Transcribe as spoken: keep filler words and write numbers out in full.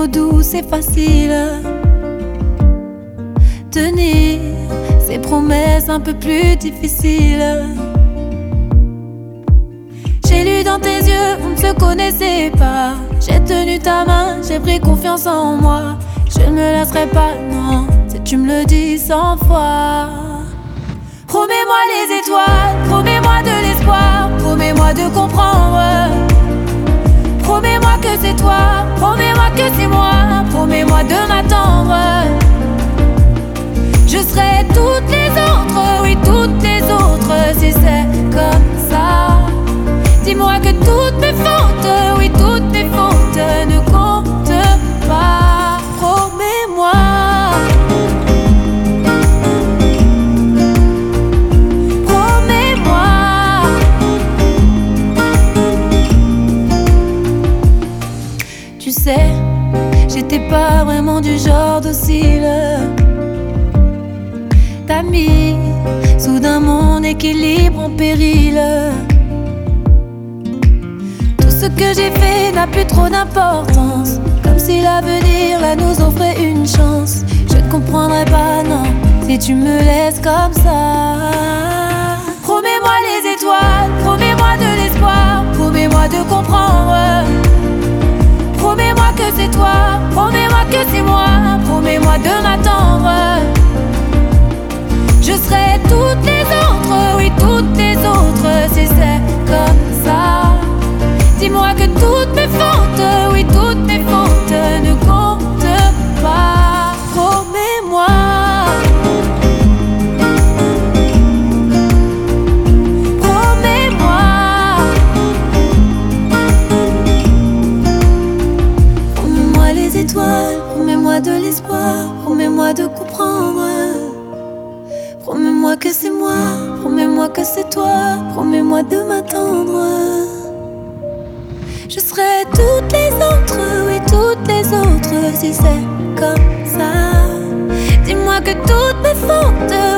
doux, c'est facile. Tenir ces promesses un peu plus difficiles. J'ai lu dans tes yeux, on ne se connaissait pas. J'ai tenu ta main, j'ai pris confiance en moi. Je ne me laisserai pas, non, si tu me le dis cent fois. Promets-moi les étoiles, promets-moi de l'espoir, promets-moi de comprendre. Promets-moi que c'est toi, promets-moi que c'est moi, promets-moi de m'attendre. Je serai toutes les autres, oui toutes les autres, si c'est comme ça. Dis-moi que toutes mes fautes, oui toutes mes fautes ne comptent pas. Promets-moi. Promets-moi. Tu sais, j'étais pas vraiment du genre docile. T'as mis soudain mon équilibre en péril. Tout ce que j'ai fait n'a plus trop d'importance, comme si l'avenir là nous offrait une chance. Je ne comprendrai pas, non, si tu me laisses comme ça. Promets-moi les étoiles, promets-moi de l'espoir, promets-moi de comprendre. Promets-moi que c'est toi, promets-moi que c'est moi, promets-moi de m'attendre. Je serai toutes les autres, oui toutes les autres, si c'est comme ça. Dis-moi que toutes mes fautes, oui toutes mes fautes ne comptent pas. Promets-moi. Promets-moi. Promets-moi les étoiles, promets-moi de l'espoir, promets-moi de comprendre. Promets-moi que c'est moi, promets-moi que c'est toi, promets-moi de m'attendre. Je serai toutes les autres, oui toutes les autres, si c'est comme ça. Dis-moi que toutes mes fautes,